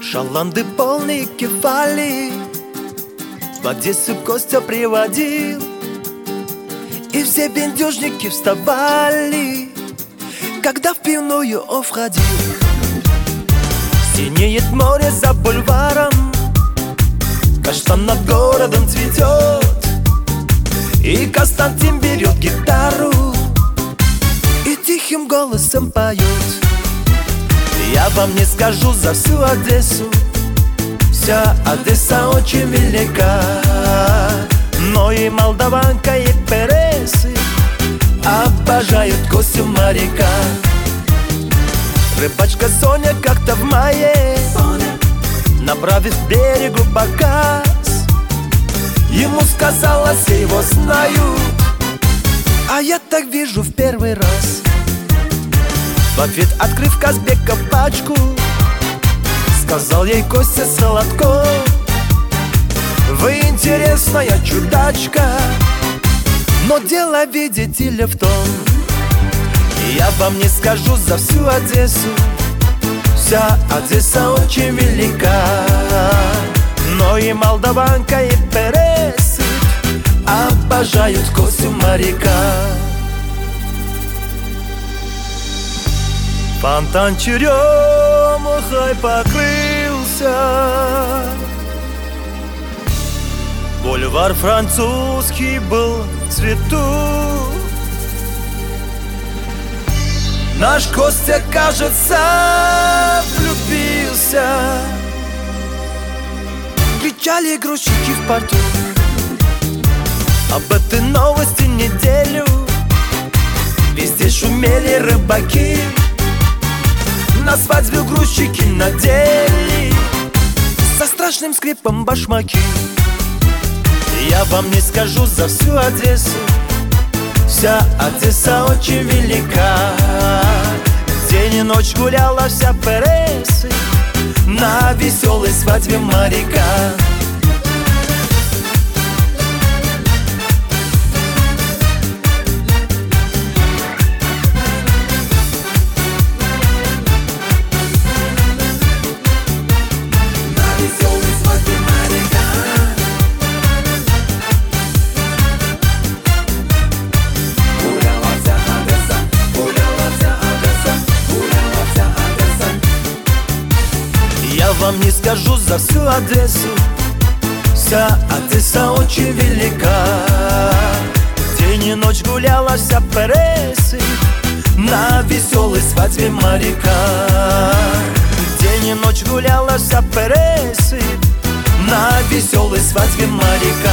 Шаланды полные кефали в Одессу Костя приводил, и все бендюжники вставали, когда в пивную он входил. Синеет море за бульваром, каштан над городом цветет, и Константин берет гитару и тихим голосом поет. Я вам не скажу за всю Одессу, вся Одесса очень велика, но и молдаванка, и пересы обожают Костю моряка. Рыбачка Соня как-то в мае, направив к берегу показ, ему сказала: все его знают, а я так вижу в первый раз. В ответ, открыв Казбека пачку, сказал ей Костя Солодко: вы интересная чудачка, но дело, видите ли, в том, я вам не скажу за всю Одессу, вся Одесса очень велика, но и молдаванка, и пересы обожают Костю моряка. Фонтан черемухой покрылся, бульвар французский был в цвету. Наш Костя, кажется, влюбился, кричали грузчики в порту. Об этой новости неделю везде шумели рыбаки, на свадьбе грузчики надели со страшным скрипом башмаки. Я вам не скажу за всю Одессу, вся Одесса очень велика, день и ночь гуляла вся пересы на веселой свадьбе моряка. Я вам не скажу за всю Одессу, вся Одесса очень велика, день и ночь гуляла вся пересы на веселой свадьбе моряка. День и ночь гуляла вся пересы на веселой свадьбе моряка.